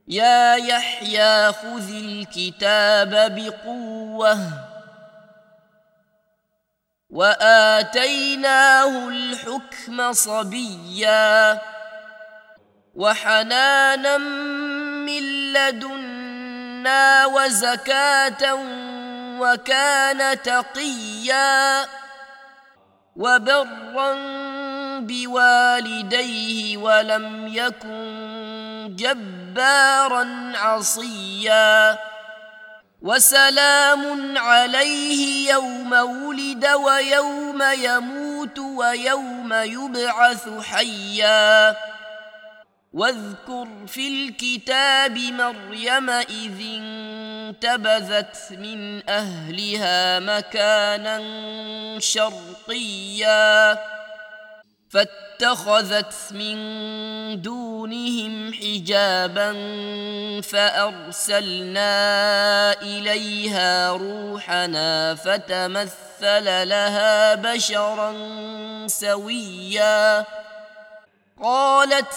يا يحيى خذ الكتاب بقوة وآتيناه الحكم صبيا وحنانا من لدنا وزكاة وكان تقيا وبرا بوالديه ولم يكن جبارا عصيا وسلام عليه يوم ولد ويوم يموت ويوم يبعث حيا واذكر في الكتاب مريم إذ انتبذت من أهلها مكانا شرقيا فاتخذت من دونهم حجابا فأرسلنا إليها روحنا فتمثل لها بشرا سويا قالت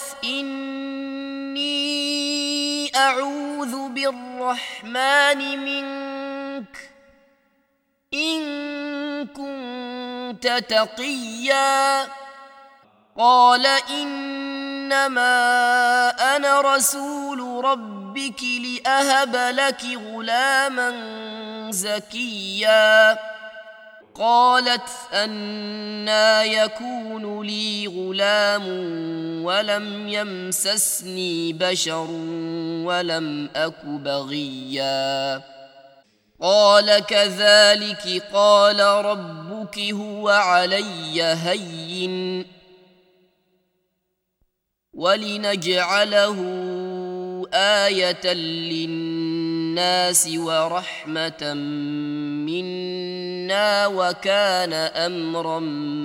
إني أعوذ بالرحمن منك إن كنت تقيا قال إنما أنا رسول ربك لأهب لك غلاما زكيا قالت أنى يكون لي غلام ولم يمسسني بشر ولم أك بغيا قال كذلك قال ربك هو علي هين ولنجعله آية للناس ورحمة منا وكان أمرا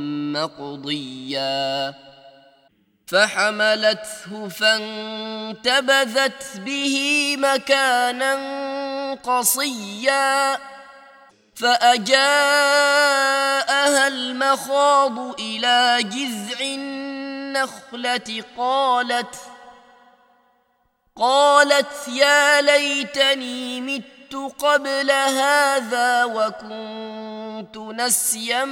مقضيا فحملته فانتبذت به مكانا قصيا فأجاءها المخاض إلى جذع النخلة قالت يا ليتني مت قبل هذا وكنت نسيا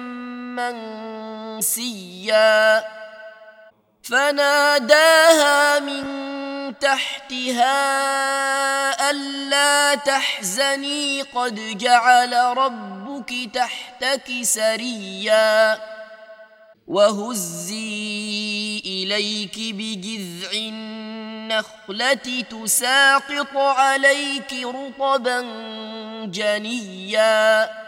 منسيا فناداها من تحتها ألا تحزني قد جعل ربك تحتك سريا وهزي إليك بجذع النخلة تساقط عليك رطبا جنيا